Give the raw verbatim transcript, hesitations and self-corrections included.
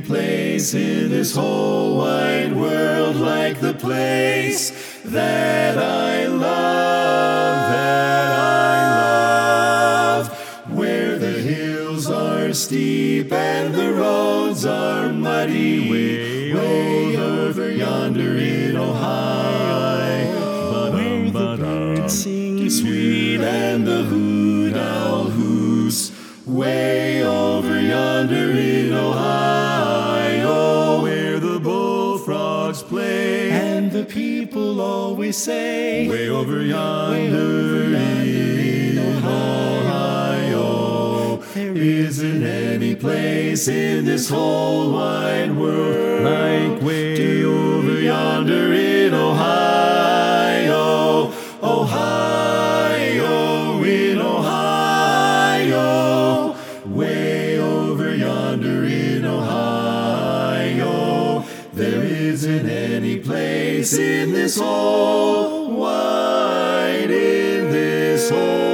place in this whole wide world like the place that I love, that I love, where the hills are steep and the roads are muddy, way, way over yonder in Ohio, where the birds sing sweet and the hoot owl hoots, way over yonder in Ohio, where the bullfrogs play and the people always say, way over yonder in Ohio. There isn't any place in this whole wide world like way over yonder in Ohio, Ohio, in Ohio, way over yonder in Ohio. There isn't any place in this whole wide, in this whole